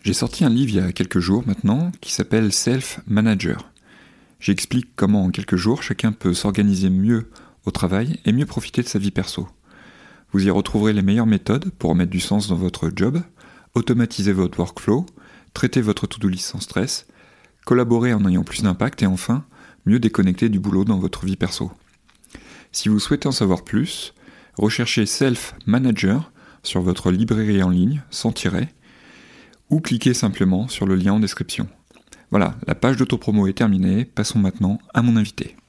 J'ai sorti un livre il y a quelques jours maintenant qui s'appelle Self Manager. J'explique comment en quelques jours chacun peut s'organiser mieux au travail et mieux profiter de sa vie perso. Vous y retrouverez les meilleures méthodes pour remettre du sens dans votre job, automatiser votre workflow, traiter votre to-do list sans stress, collaborer en ayant plus d'impact et enfin, mieux déconnecter du boulot dans votre vie perso. Si vous souhaitez en savoir plus, recherchez Self Manager sur votre librairie en ligne sans tiret ou cliquez simplement sur le lien en description. Voilà, la page d'autopromo est terminée, passons maintenant à mon invité.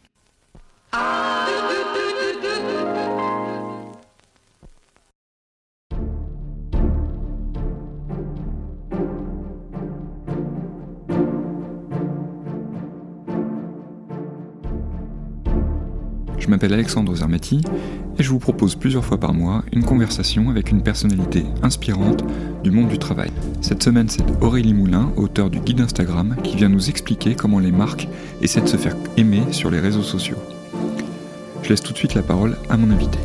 Je m'appelle Alexandre Zermati et je vous propose plusieurs fois par mois une conversation avec une personnalité inspirante du monde du travail. Cette semaine, c'est Aurélie Moulin, auteure du guide Instagram, qui vient nous expliquer comment les marques essaient de se faire aimer sur les réseaux sociaux. Je laisse tout de suite la parole à mon invité.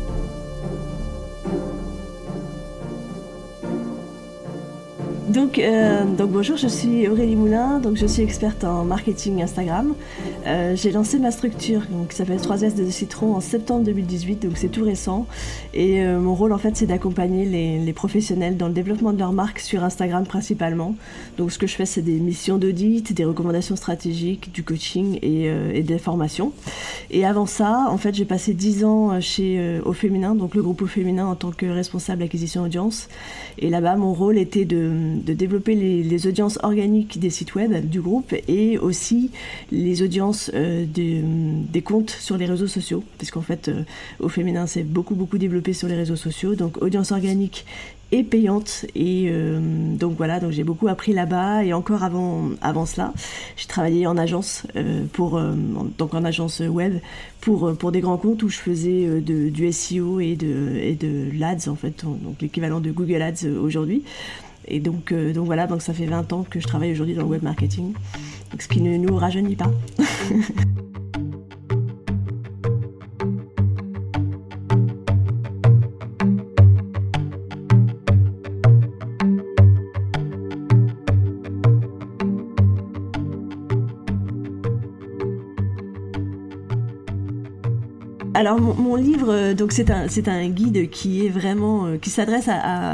Donc bonjour, je suis Aurélie Moulin, donc je suis experte en marketing Instagram. J'ai lancé ma structure qui s'appelle 3S de Citron en septembre 2018, donc c'est tout récent. Et mon rôle en fait c'est d'accompagner les professionnels dans le développement de leur marque sur Instagram principalement. Donc ce que je fais c'est des missions d'audit, des recommandations stratégiques, du coaching et des formations. Et avant ça, en fait j'ai passé 10 ans chez Au Féminin, donc le groupe Au Féminin en tant que responsable acquisition audience. Et là-bas mon rôle était de développer les audiences organiques des sites web du groupe et aussi les audiences des comptes sur les réseaux sociaux, puisqu'en fait Au Féminin c'est beaucoup développé sur les réseaux sociaux, donc audience organique et payante et donc j'ai beaucoup appris là-bas. Et encore avant cela j'ai travaillé en agence donc en agence web pour des grands comptes où je faisais du SEO et de l'Ads en fait, donc l'équivalent de Google Ads aujourd'hui. Et donc ça fait 20 ans que je travaille aujourd'hui dans le web marketing, donc ce qui ne nous rajeunit pas. Alors mon livre, donc c'est un guide qui est vraiment qui s'adresse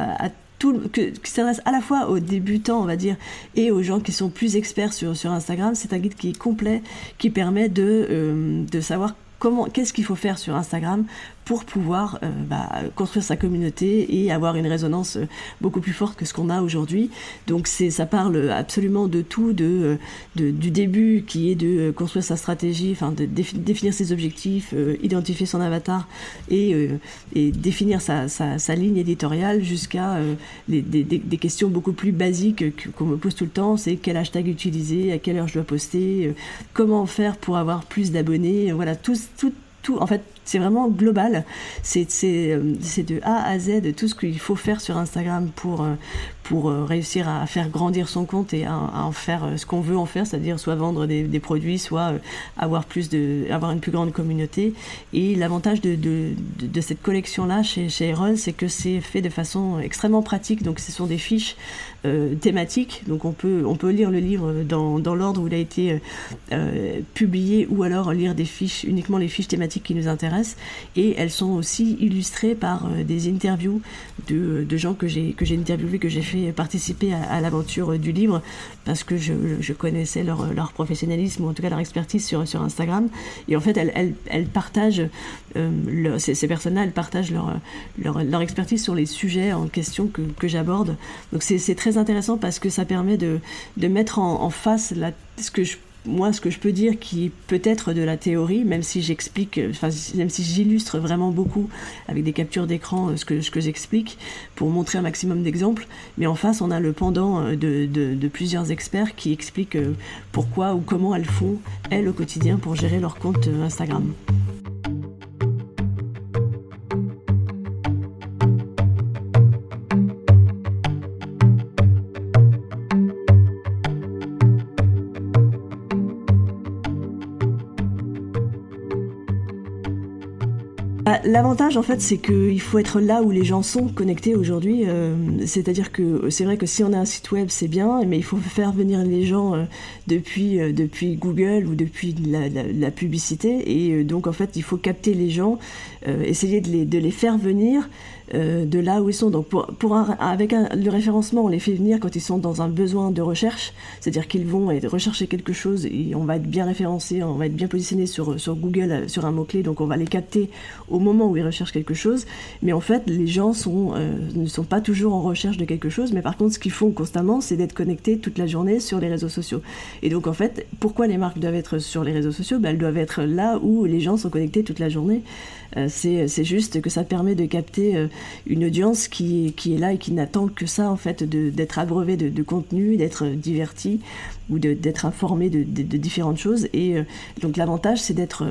qui s'adresse à la fois aux débutants, on va dire, et aux gens qui sont plus experts sur Instagram. C'est un guide qui est complet, qui permet de savoir qu'est-ce qu'il faut faire sur Instagram pour pouvoir construire sa communauté et avoir une résonance beaucoup plus forte que ce qu'on a aujourd'hui. Donc ça parle absolument de tout, du début qui est de construire sa stratégie, enfin de définir ses objectifs, identifier son avatar et définir sa ligne éditoriale jusqu'à des questions beaucoup plus basiques qu'on me pose tout le temps. C'est quel hashtag utiliser, à quelle heure je dois poster, comment faire pour avoir plus d'abonnés. Voilà, tout, en fait, c'est vraiment global. C'est de A à Z tout ce qu'il faut faire sur Instagram pour réussir à faire grandir son compte et à en faire ce qu'on veut en faire, c'est-à-dire soit vendre des produits, soit avoir une plus grande communauté. Et l'avantage de cette collection-là chez Erol, c'est que c'est fait de façon extrêmement pratique. Donc ce sont des fiches thématiques. Donc on peut lire le livre dans l'ordre où il a été publié, ou alors lire uniquement les fiches thématiques qui nous intéressent. Et elles sont aussi illustrées par des interviews de gens que j'ai interviewés, que j'ai fait participer à l'aventure du livre, parce que je connaissais leur professionnalisme, ou en tout cas leur expertise sur Instagram. Et en fait elles partagent ces personnes-là, elles partagent leur expertise sur les sujets en question que j'aborde. Donc c'est très intéressant parce que ça permet de mettre en face ce que je peux dire qui est peut-être de la théorie, même si j'illustre vraiment beaucoup avec des captures d'écran ce que j'explique pour montrer un maximum d'exemples. Mais en face, on a le pendant de plusieurs experts qui expliquent pourquoi ou comment elles font, elles, au quotidien, pour gérer leur compte Instagram. L'avantage, en fait, c'est qu'il faut être là où les gens sont connectés aujourd'hui. C'est-à-dire que c'est vrai que si on a un site web, c'est bien, mais il faut faire venir les gens depuis Google ou depuis la publicité. Et donc, en fait, il faut capter les gens, essayer de les faire venir de là où ils sont. Donc avec le référencement, on les fait venir quand ils sont dans un besoin de recherche, c'est-à-dire qu'ils vont rechercher quelque chose et on va être bien référencé, on va être bien positionné sur Google sur un mot-clé, donc on va les capter au moment où ils recherchent quelque chose. Mais en fait, les gens ne sont pas toujours en recherche de quelque chose, mais par contre, ce qu'ils font constamment, c'est d'être connectés toute la journée sur les réseaux sociaux. Et donc en fait, pourquoi les marques doivent être sur les réseaux sociaux ? Elles doivent être là où les gens sont connectés toute la journée. C'est juste que ça permet de capter une audience qui est là et qui n'attend que ça, en fait, d'être abreuvé de contenu, d'être diverti ou d'être informé de différentes choses. Et donc l'avantage, c'est d'être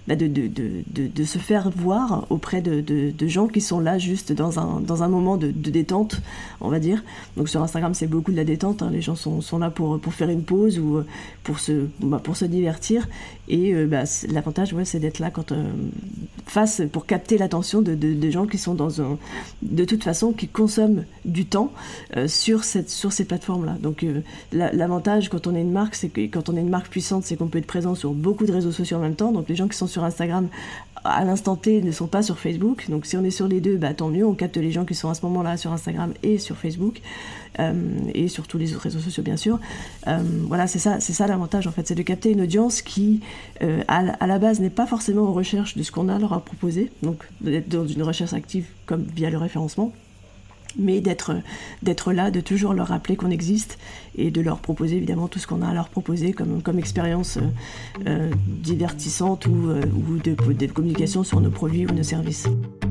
de se faire voir auprès de gens qui sont là juste dans un moment de détente, on va dire. Donc sur Instagram, c'est beaucoup de la détente, hein. Les gens sont là pour faire une pause ou pour se divertir. Et l'avantage, c'est d'être là quand pour capter l'attention de gens qui sont de toute façon, qui consomment du temps sur ces plateformes-là. Donc l'avantage quand on est une marque, c'est que quand on est une marque puissante, c'est qu'on peut être présent sur beaucoup de réseaux sociaux en même temps. Donc les gens qui sont sur Instagram à l'instant T ne sont pas sur Facebook. Donc si on est sur les deux, tant mieux, on capte les gens qui sont à ce moment-là sur Instagram et sur Facebook, et sur tous les autres réseaux sociaux, bien sûr. Voilà, c'est ça l'avantage, en fait, c'est de capter une audience qui à la base n'est pas forcément en recherche de ce qu'on a leur à proposer, donc d'être dans une recherche active comme via le référencement, mais d'être là, de toujours leur rappeler qu'on existe et de leur proposer évidemment tout ce qu'on a à leur proposer comme expérience divertissante ou de communication sur nos produits ou nos services.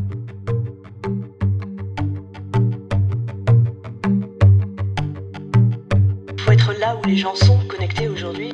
Il faut être là où les gens sont connectés aujourd'hui.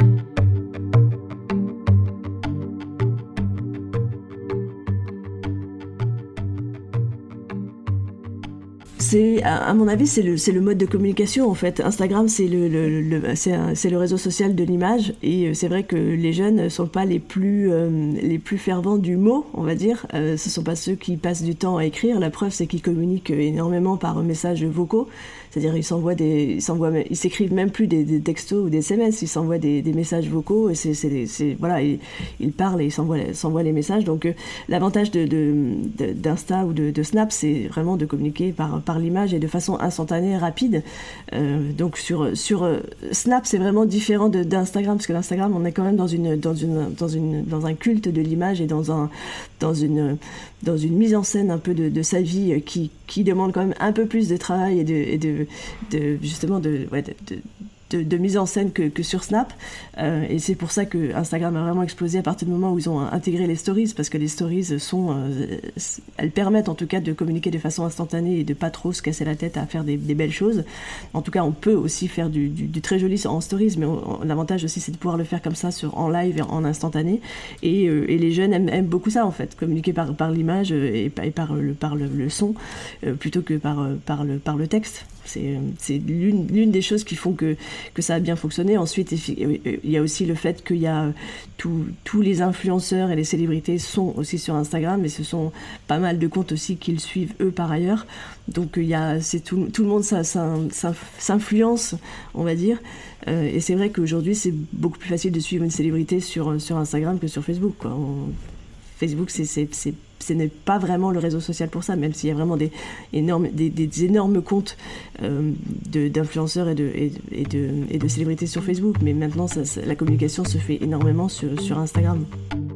À mon avis, c'est le mode de communication, en fait. Instagram, c'est le réseau social de l'image, et c'est vrai que les jeunes ne sont pas les plus fervents du mot, on va dire. Ce sont pas ceux qui passent du temps à écrire. La preuve, c'est qu'ils communiquent énormément par messages vocaux. C'est-à-dire ils s'écrivent même plus des textos ou des SMS, ils s'envoient des messages vocaux, et ils parlent et ils s'envoient les messages. Donc l'avantage d'Insta ou de Snap, c'est vraiment de communiquer par l'image et de façon instantanée, rapide. Donc sur Snap, c'est vraiment différent d'Instagram, parce que l'Instagram, on est quand même dans un culte de l'image et dans une mise en scène un peu de sa vie qui demande quand même un peu plus de travail et de mise en scène que sur Snap, et c'est pour ça que Instagram a vraiment explosé à partir du moment où ils ont intégré les stories, parce que les stories elles permettent en tout cas de communiquer de façon instantanée et de pas trop se casser la tête à faire des belles choses. En tout cas, on peut aussi faire du très joli en stories, mais l'avantage aussi, c'est de pouvoir le faire comme ça en live et en instantané, et les jeunes aiment beaucoup ça, en fait, communiquer par l'image et par le son plutôt que par le texte. C'est l'une des choses qui font que ça a bien fonctionné. Ensuite, il y a aussi le fait qu'il y a tous les influenceurs et les célébrités sont aussi sur Instagram, mais ce sont pas mal de comptes aussi qu'ils suivent eux par ailleurs. Donc tout le monde s'influence, on va dire. Et c'est vrai qu'aujourd'hui, c'est beaucoup plus facile de suivre une célébrité sur Instagram que sur Facebook, quoi. Facebook, ce n'est pas vraiment le réseau social pour ça, même s'il y a vraiment des énormes comptes d'influenceurs et de célébrités sur Facebook. Mais maintenant, la communication se fait énormément sur Instagram.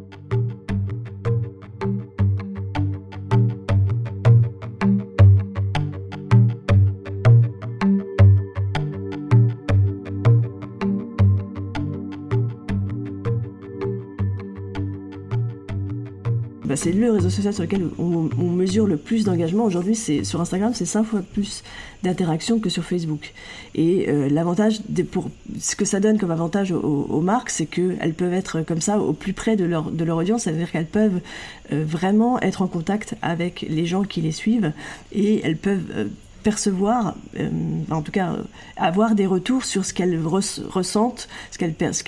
C'est le réseau social sur lequel on mesure le plus d'engagement. Aujourd'hui, sur Instagram, c'est 5 fois plus d'interactions que sur Facebook. Et l'avantage, ce que ça donne comme avantage aux marques, c'est qu'elles peuvent être comme ça au plus près de leur audience, c'est-à-dire qu'elles peuvent vraiment être en contact avec les gens qui les suivent, et elles peuvent percevoir, en tout cas avoir des retours sur ce qu'elles ressentent, ce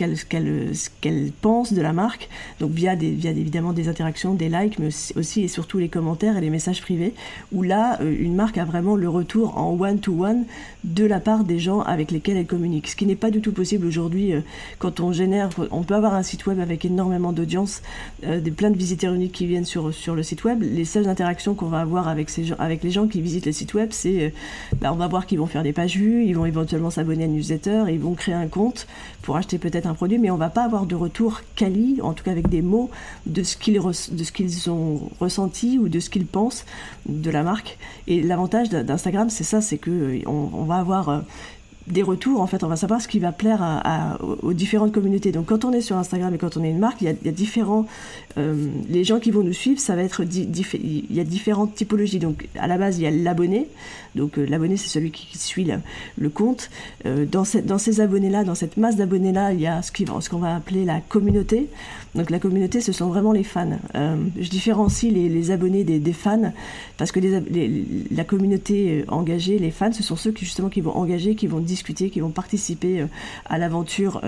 qu'elles pensent de la marque, donc via évidemment des interactions, des likes, mais aussi et surtout les commentaires et les messages privés, où là, une marque a vraiment le retour en one-to-one de la part des gens avec lesquels elle communique. Ce qui n'est pas du tout possible aujourd'hui quand on peut avoir un site web avec énormément d'audience, plein de visiteurs uniques qui viennent sur le site web. Les seules interactions qu'on va avoir avec les gens qui visitent le site web, c'est on va voir qu'ils vont faire des pages vues, ils vont éventuellement s'abonner à une newsletter, ils vont créer un compte pour acheter peut-être un produit, mais on va pas avoir de retour quali, en tout cas avec des mots de ce qu'ils ont ressenti ou de ce qu'ils pensent de la marque. Et l'avantage d'Instagram, c'est ça, c'est que on va avoir des retours, en fait, on va savoir ce qui va plaire aux différentes communautés. Donc quand on est sur Instagram et quand on est une marque, il y a différents les gens qui vont nous suivre, ça va être il y a différentes typologies. Donc à la base, il y a l'abonné. Donc l'abonné, c'est celui qui suit le compte. Dans ces abonnés-là, dans cette masse d'abonnés-là, il y a ce qu'on va appeler la communauté. Donc la communauté, ce sont vraiment les fans. Je différencie les abonnés des fans, parce que la communauté engagée, les fans, ce sont ceux qui vont engager, qui vont discuter, qui vont participer à l'aventure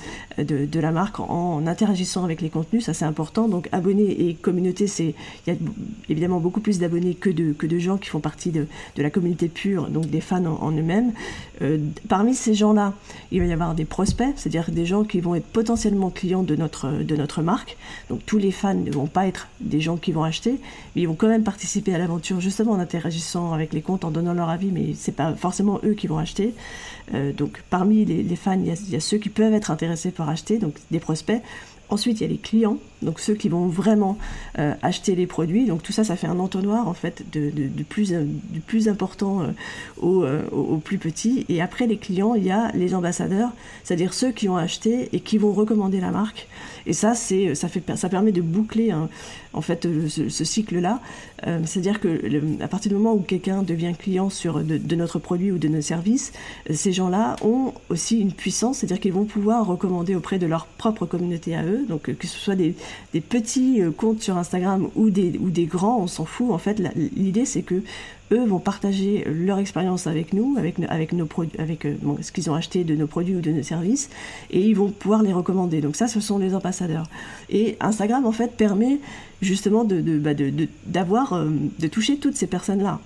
de la marque en interagissant avec les contenus. Ça, c'est important. Donc abonnés et communauté, il y a évidemment beaucoup plus d'abonnés que de gens qui font partie de la communauté pure, donc des fans en eux-mêmes. Parmi ces gens-là, il va y avoir des prospects, c'est-à-dire des gens qui vont être potentiellement clients de notre marque. Donc tous les fans ne vont pas être des gens qui vont acheter, mais ils vont quand même participer à l'aventure, justement en interagissant avec les comptes, en donnant leur avis, mais c'est pas forcément eux qui vont acheter. Donc parmi les fans, il y a ceux qui peuvent être intéressés par acheter, donc des prospects. Ensuite, il y a les clients, donc ceux qui vont vraiment acheter les produits. Donc tout ça, ça fait un entonnoir en fait du plus important au plus petit. Et après les clients, il y a les ambassadeurs, c'est-à-dire ceux qui ont acheté et qui vont recommander la marque. Et ça permet de boucler en fait ce cycle-là. C'est-à-dire que à partir du moment où quelqu'un devient client de notre produit ou de nos services, ces gens-là ont aussi une puissance, c'est-à-dire qu'ils vont pouvoir recommander auprès de leur propre communauté à eux. Donc que ce soit des petits comptes sur Instagram ou des grands, on s'en fout. En fait, l'idée c'est que eux vont partager leur expérience avec nous, avec nos produits, ce qu'ils ont acheté de nos produits ou de nos services, et ils vont pouvoir les recommander. Donc ça, ce sont les ambassadeurs. Et Instagram, en fait, permet justement de toucher toutes ces personnes-là.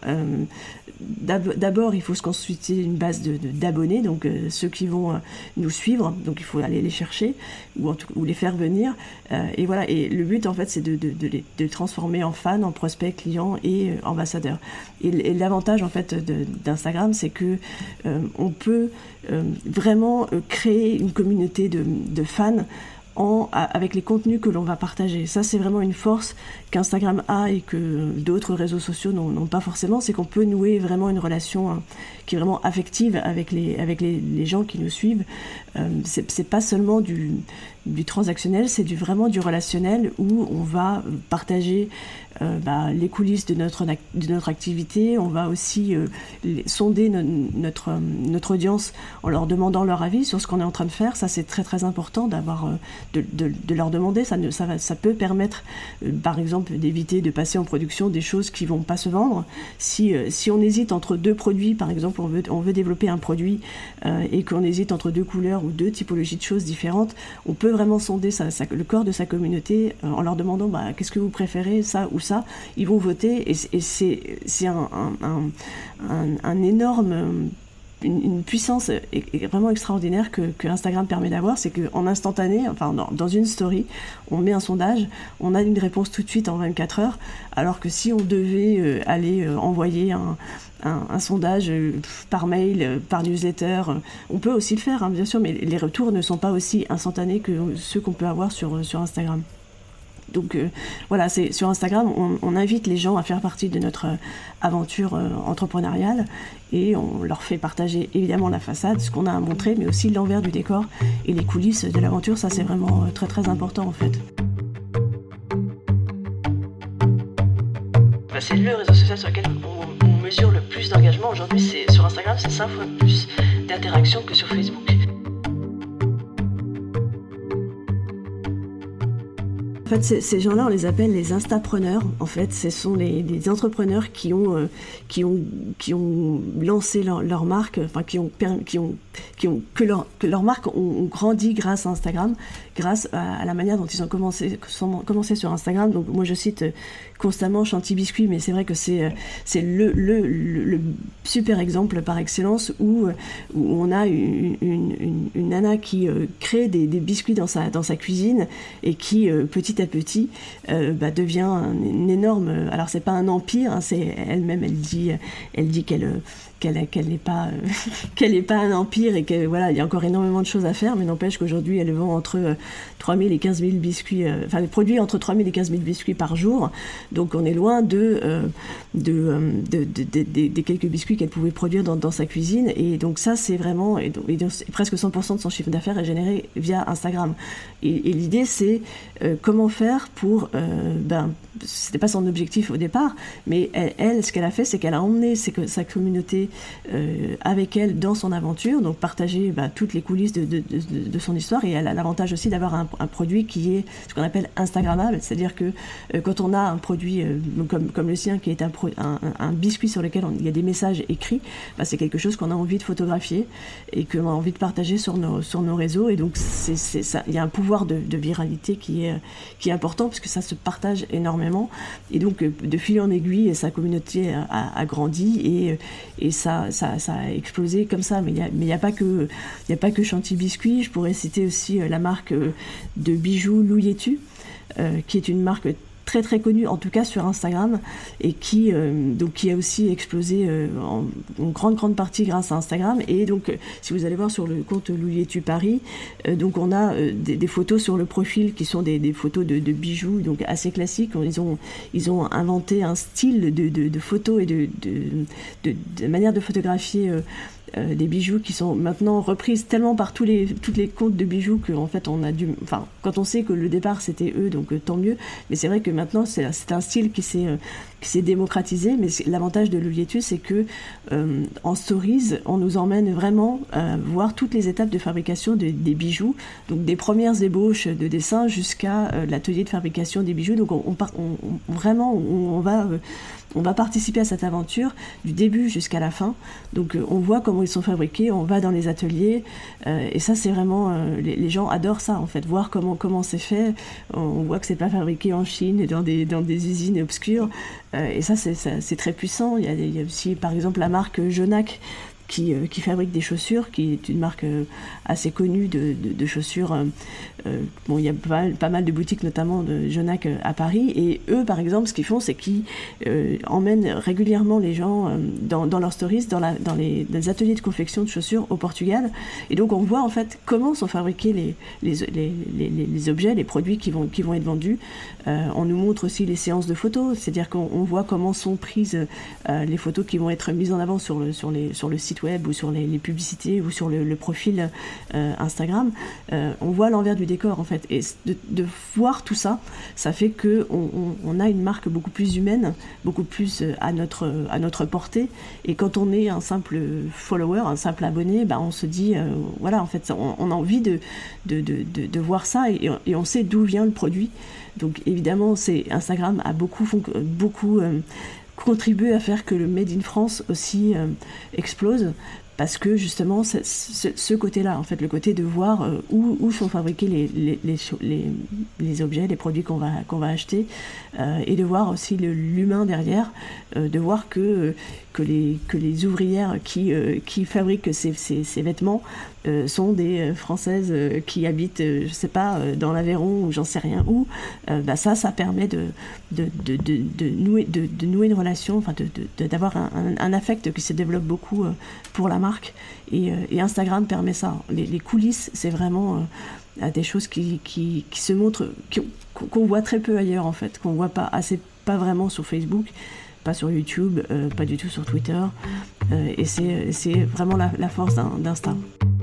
D'abord, il faut se constituer une base d'abonnés, donc ceux qui vont nous suivre, donc il faut aller les chercher ou les faire venir. Et voilà. Et le but, en fait, c'est de les transformer en fans, en prospects, clients et ambassadeurs. Et l'avantage, en fait, d'Instagram, c'est que on peut vraiment créer une communauté de fans avec les contenus que l'on va partager. Ça, c'est vraiment une force qu'Instagram a et que d'autres réseaux sociaux n'ont pas forcément, c'est qu'on peut nouer vraiment une relation qui est vraiment affective avec les gens qui nous suivent. C'est pas seulement du transactionnel, c'est vraiment du relationnel où on va partager les coulisses de notre activité. On va aussi sonder notre audience en leur demandant leur avis sur ce qu'on est en train de faire. Ça, c'est très très important de leur demander. Ça peut permettre par exemple d'éviter de passer en production des choses qui vont pas se vendre. Si on hésite entre deux produits, par exemple on veut développer un produit et qu'on hésite entre deux couleurs ou deux typologies de choses différentes, on peut vraiment sonder le corps de sa communauté en leur demandant qu'est-ce que vous préférez, ça ou ça. Ils vont voter et c'est un énorme une puissance vraiment extraordinaire que Instagram permet d'avoir, c'est qu'en instantané, enfin dans une story, on met un sondage, on a une réponse tout de suite en 24 heures, alors que si on devait aller envoyer un sondage par mail, par newsletter, on peut aussi le faire, bien sûr, mais les retours ne sont pas aussi instantanés que ceux qu'on peut avoir sur Instagram. Donc voilà, c'est sur Instagram, on invite les gens à faire partie de notre aventure entrepreneuriale et on leur fait partager évidemment la façade, ce qu'on a à montrer, mais aussi l'envers du décor et les coulisses de l'aventure. Ça, c'est vraiment très très important en fait. C'est le réseau social sur lequel on mesure le plus d'engagement aujourd'hui. Sur Instagram, c'est 5 fois plus d'interactions que sur Facebook. En fait, ces gens-là, on les appelle les instapreneurs. En fait, ce sont les entrepreneurs qui ont lancé leur marque, enfin que leur marque ont grandi grâce à Instagram, grâce à la manière dont ils ont commencé sur Instagram. Donc moi, je cite constamment Chantilly Biscuit, mais c'est vrai que c'est le super exemple par excellence où on a une nana qui crée des biscuits dans sa cuisine et qui petit à petit devient un énorme. Alors c'est pas un empire, hein, c'est elle-même elle dit qu'elle n'est pas un empire et que voilà, il y a encore énormément de choses à faire, mais n'empêche qu'aujourd'hui elle vend entre 3000 et 15 000 biscuits, elle produit entre 3000 et 15 000 biscuits par jour, donc on est loin des quelques biscuits qu'elle pouvait produire dans sa cuisine, et donc ça c'est vraiment, et presque 100% de son chiffre d'affaires est généré via Instagram, et l'idée c'est comment faire pour, c'était pas son objectif au départ, mais elle ce qu'elle a fait, c'est qu'elle a emmené sa communauté avec elle dans son aventure, donc partager toutes les coulisses de son histoire, et elle a l'avantage aussi d'avoir un produit qui est ce qu'on appelle instagrammable, c'est-à-dire que quand on a un produit comme le sien qui est un biscuit sur lequel il y a des messages écrits, c'est quelque chose qu'on a envie de photographier et qu'on a envie de partager sur nos réseaux, et donc c'est ça, il y a un pouvoir de viralité qui est important parce que ça se partage énormément, et donc de fil en aiguille sa communauté a grandi et ça a explosé comme ça, mais il n'y a pas que Chantilly Biscuit. Je pourrais citer aussi la marque de bijoux Louis-tu, qui est une marque très très connue, en tout cas sur Instagram, et qui a aussi explosé en grande partie grâce à Instagram. Et donc si vous allez voir sur le compte Louis-tu Paris, donc on a des photos sur le profil qui sont des photos de bijoux, donc assez classiques. Ils ont inventé un style de photos et de manière de photographier des bijoux qui sont maintenant reprises tellement par toutes les comptes de bijoux qu'en fait quand on sait que le départ c'était eux, donc tant mieux, mais c'est vrai que maintenant c'est un style qui s'est démocratisé, mais l'avantage de Louis-tu, c'est que en stories on nous emmène vraiment voir toutes les étapes de fabrication des bijoux, donc des premières ébauches de dessin jusqu'à l'atelier de fabrication des bijoux, donc on va participer à cette aventure du début jusqu'à la fin. Donc on voit comment ils sont fabriqués, on va dans les ateliers, et ça c'est vraiment les gens adorent ça en fait, voir comment c'est fait. On voit que c'est pas fabriqué en Chine et dans des usines obscures, et ça c'est très puissant. Il y a aussi par exemple la marque Jonac qui fabrique des chaussures, qui est une marque assez connue de chaussures. Il y a pas mal de boutiques, notamment de Jonac à Paris, et eux, par exemple, ce qu'ils font, c'est qu'ils emmènent régulièrement les gens dans leurs stories, dans les ateliers de confection de chaussures au Portugal, et donc on voit en fait comment sont fabriqués les objets, les produits qui vont être vendus. On nous montre aussi les séances de photos, c'est-à-dire qu'on voit comment sont prises les photos qui vont être mises en avant sur le site web ou sur les publicités ou sur le profil Instagram. On voit l'envers du décor en fait, et de voir tout ça, ça fait que on a une marque beaucoup plus humaine, beaucoup plus à notre portée, et quand on est un simple follower, un simple abonné, on se dit voilà, en fait on a envie de voir ça, et on sait d'où vient le produit. Donc évidemment Instagram a beaucoup contribuer à faire que le Made in France aussi explose, parce que justement ce côté-là, en fait, le côté de voir où sont fabriqués les objets, les produits qu'on va acheter, et de voir aussi l'humain derrière, de voir que les ouvrières qui fabriquent ces vêtements sont des Françaises qui habitent, je sais pas, dans l'Aveyron ou j'en sais rien où. Ça permet de nouer une relation, enfin d'avoir un affect qui se développe beaucoup pour la marque, et Instagram permet ça. Les coulisses, c'est vraiment des choses qui se montrent, qu'on voit très peu ailleurs en fait, qu'on voit pas vraiment sur Facebook, pas sur YouTube, pas du tout sur Twitter, et c'est vraiment la force d'Insta.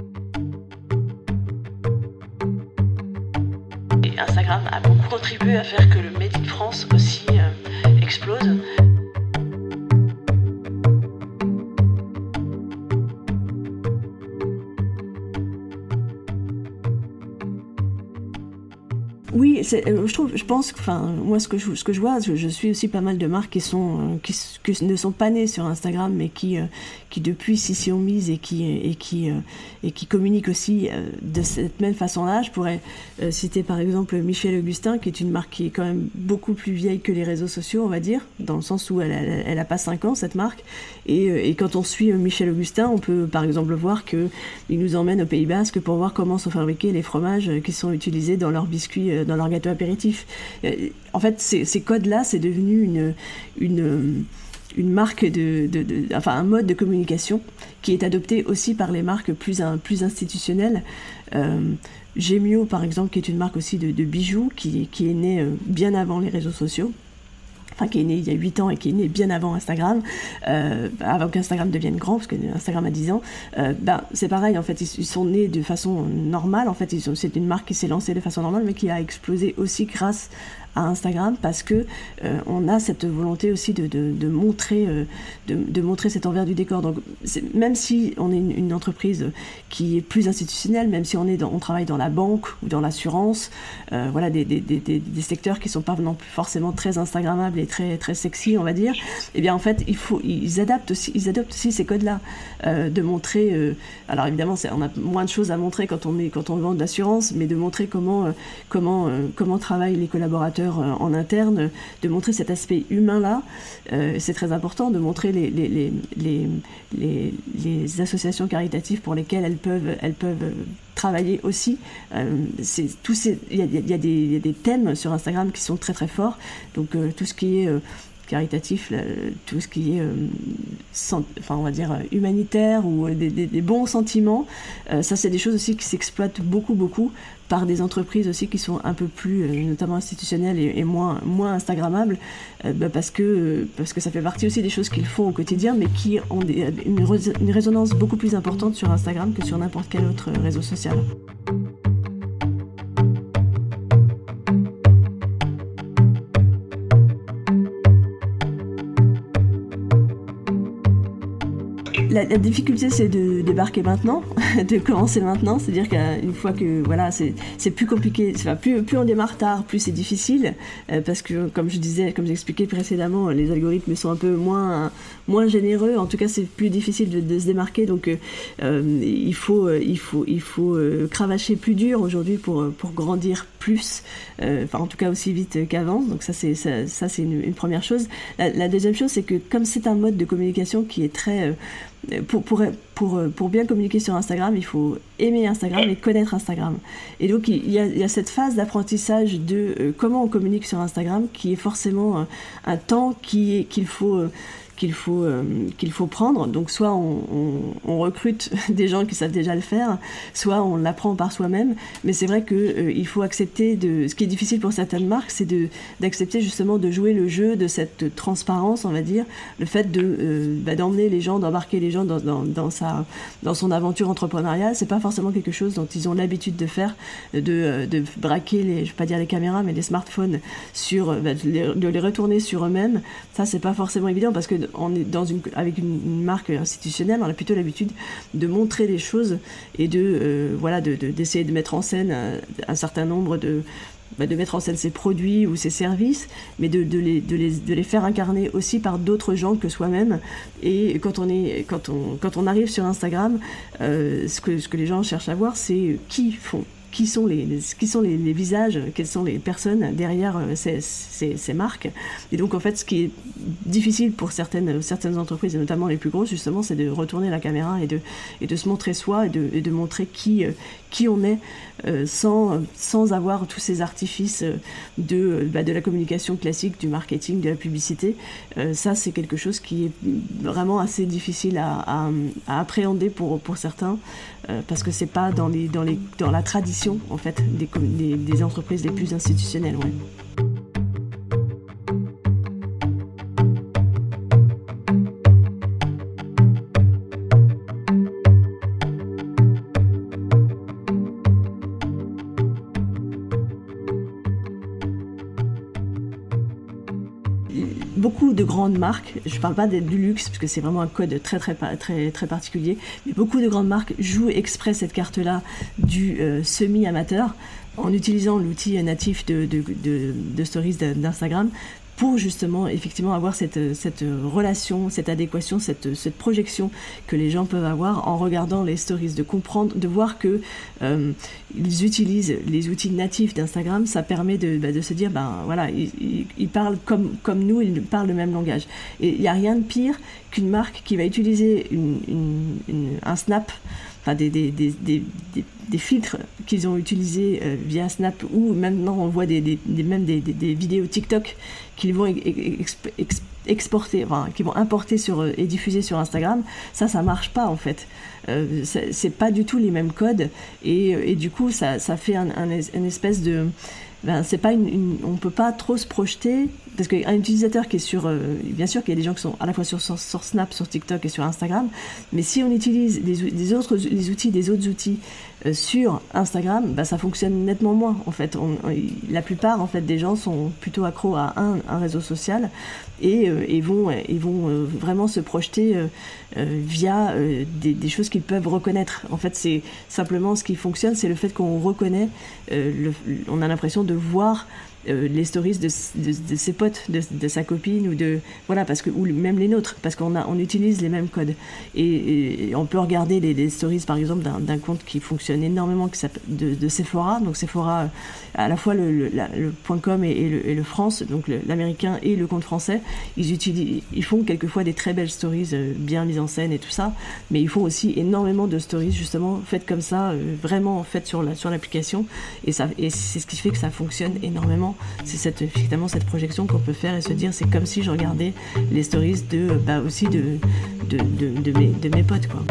Et Instagram a beaucoup contribué à faire que le Made in France aussi explose. Oui, je pense, enfin, moi, ce que je vois, je suis aussi pas mal de marques qui ne sont pas nées sur Instagram, mais qui depuis s'y ont mises et qui communiquent aussi de cette même façon-là. Je pourrais citer par exemple Michel Augustin, qui est une marque qui est quand même beaucoup plus vieille que les réseaux sociaux, on va dire, dans le sens où elle a pas 5 ans, cette marque. Et quand on suit Michel Augustin, on peut par exemple voir qu'il nous emmène au Pays Basque pour voir comment sont fabriqués les fromages qui sont utilisés dans leurs biscuits, dans leurs gâteaux apéritifs. En fait, ces codes-là, c'est devenu une marque enfin un mode de communication qui est adopté aussi par les marques plus institutionnelles. Gemio, par exemple, qui est une marque aussi de bijoux, qui est née bien avant les réseaux sociaux. Enfin, qui est né il y a 8 ans et qui est né bien avant Instagram, avant qu'Instagram devienne grand, parce que Instagram a 10 ans, c'est pareil, en fait, ils sont nés de façon normale, en fait, c'est une marque qui s'est lancée de façon normale, mais qui a explosé aussi grâce à Instagram, parce que on a cette volonté aussi de montrer cet envers du décor. Donc, même si on est une entreprise qui est plus institutionnelle, même si on travaille dans la banque ou dans l'assurance, voilà, des secteurs qui sont pas non plus forcément très instagrammables et très très sexy, on va dire. Eh bien, en fait, ils adoptent aussi ces codes-là, de montrer. Alors évidemment, on a moins de choses à montrer quand on vend de l'assurance, mais de montrer comment travaillent les collaborateurs en interne, de montrer cet aspect humain-là. C'est très important de montrer les associations caritatives pour lesquelles elles peuvent travailler aussi. Il y a des thèmes sur Instagram qui sont très très forts. Donc tout ce qui est caritatif, tout ce qui est on va dire humanitaire ou des bons sentiments, ça c'est des choses aussi qui s'exploitent beaucoup par des entreprises aussi qui sont un peu plus notamment institutionnelles et moins instagrammables, parce que ça fait partie aussi des choses qu'ils font au quotidien, mais qui ont une résonance beaucoup plus importante sur Instagram que sur n'importe quel autre réseau social. La difficulté, c'est de débarquer maintenant, de commencer maintenant. C'est-à-dire qu'une fois que voilà, c'est plus compliqué. Plus on démarre tard, plus c'est difficile, parce que comme j'expliquais précédemment, les algorithmes sont un peu moins généreux. En tout cas, c'est plus difficile de se démarquer. Donc, il faut cravacher plus dur aujourd'hui pour grandir plus. En tout cas aussi vite qu'avant. Donc ça c'est une première chose. La deuxième chose, c'est que comme c'est un mode de communication qui est très pour bien communiquer sur Instagram, il faut aimer Instagram et connaître Instagram. Et donc il y a cette phase d'apprentissage de comment on communique sur Instagram qui est forcément un temps qu'il faut prendre. Donc soit on recrute des gens qui savent déjà le faire, soit on l'apprend par soi-même. Mais c'est vrai que il faut accepter ce qui est difficile pour certaines marques, c'est d'accepter justement de jouer le jeu de cette transparence, on va dire, le fait d'emmener les gens, d'embarquer les gens dans son aventure entrepreneuriale. C'est pas forcément quelque chose dont ils ont l'habitude de faire, de braquer je vais pas dire les caméras, mais les smartphones de les retourner sur eux-mêmes. Ça c'est pas forcément évident, parce que on est avec une marque institutionnelle, on a plutôt l'habitude de montrer des choses et d'essayer de mettre en scène un certain nombre de mettre en scène ses produits ou ses services, mais de les faire incarner aussi par d'autres gens que soi-même. Et quand on arrive sur Instagram, ce que les gens cherchent à voir, c'est qui sont les visages, quelles sont les personnes derrière ces marques. Et donc en fait, ce qui est difficile pour certaines entreprises, et notamment les plus grosses justement, c'est de retourner la caméra et de se montrer soi et de montrer qui on est, sans avoir tous ces artifices de la communication classique, du marketing, de la publicité. Ça c'est quelque chose qui est vraiment assez difficile à appréhender pour certains, parce que c'est pas dans la tradition en fait des entreprises les plus institutionnelles. Ouais. Beaucoup de grandes marques, je ne parle pas du luxe parce que c'est vraiment un code très très très très particulier, mais beaucoup de grandes marques jouent exprès cette carte-là du semi-amateur, en utilisant l'outil natif de Stories d'Instagram, pour justement effectivement avoir cette relation, cette adéquation, cette projection que les gens peuvent avoir en regardant les stories, de comprendre, de voir que ils utilisent les outils natifs d'Instagram. Ça permet de se dire voilà, ils parlent comme nous, ils parlent le même langage. Et il n'y a rien de pire qu'une marque qui va utiliser un snap, enfin des filtres qu'ils ont utilisés via Snap, ou maintenant on voit même des vidéos TikTok qu'ils vont exporter, enfin, qu'ils vont importer et diffuser sur Instagram. Ça marche pas en fait. C'est pas du tout les mêmes codes, et du coup ça fait une espèce de... c'est pas on peut pas trop se projeter, parce qu'un utilisateur qui est sur... bien sûr qu'il y a des gens qui sont à la fois sur Snap, sur TikTok et sur Instagram, mais si on utilise les outils des autres outils sur Instagram, ça fonctionne nettement moins en fait. La plupart en fait des gens sont plutôt accros à un réseau social, et vont vraiment se projeter via des choses qu'ils peuvent reconnaître. En fait, c'est simplement ce qui fonctionne, c'est le fait qu'on reconnaît, on a l'impression de voir les stories de ses potes, de sa copine, ou même les nôtres, parce qu'on utilise les mêmes codes, et on peut regarder les stories par exemple d'un compte qui fonctionne énormément, qui s'appelle de Sephora. Donc Sephora, à la fois le .com et le France, donc l'américain et le compte français, ils font quelquefois des très belles stories bien mises en scène et tout ça, mais ils font aussi énormément de stories justement faites comme ça, vraiment faites sur l'application, et c'est ce qui fait que ça fonctionne énormément. C'est effectivement cette projection qu'on peut faire et se dire, c'est comme si je regardais les stories de mes potes, quoi.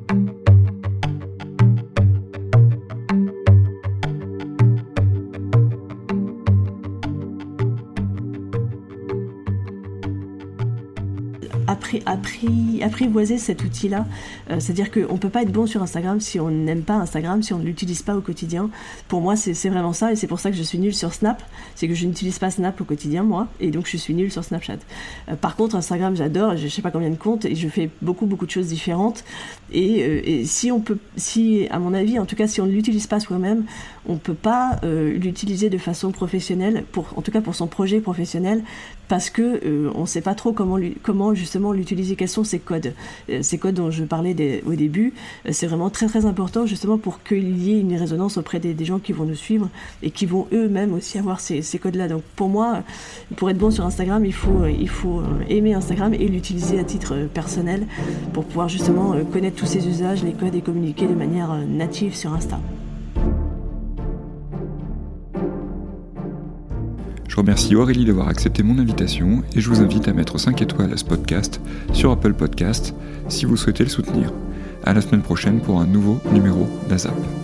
Apprivoiser cet outil-là, c'est-à-dire qu'on ne peut pas être bon sur Instagram si on n'aime pas Instagram, si on ne l'utilise pas au quotidien. Pour moi, c'est vraiment ça, et c'est pour ça que je suis nulle sur Snap. C'est que je n'utilise pas Snap au quotidien, moi, et donc je suis nulle sur Snapchat. Par contre, Instagram, j'adore, je ne sais pas combien de comptes, et je fais beaucoup de choses différentes. Et si, à mon avis, en tout cas, si on ne l'utilise pas soi-même, on ne peut pas l'utiliser de façon professionnelle, en tout cas pour son projet professionnel, parce que on ne sait pas trop comment justement l'utiliser, quels sont ces codes. Ces codes dont je parlais au début, c'est vraiment très très important justement pour qu'il y ait une résonance auprès des gens qui vont nous suivre et qui vont eux-mêmes aussi avoir ces codes-là. Donc pour moi, pour être bon sur Instagram, il faut aimer Instagram et l'utiliser à titre personnel pour pouvoir justement connaître tous ses usages, les codes, et communiquer de manière native sur Insta. Je remercie Aurélie d'avoir accepté mon invitation, et je vous invite à mettre 5 étoiles à ce podcast sur Apple Podcast si vous souhaitez le soutenir. À la semaine prochaine pour un nouveau numéro d'ASAP.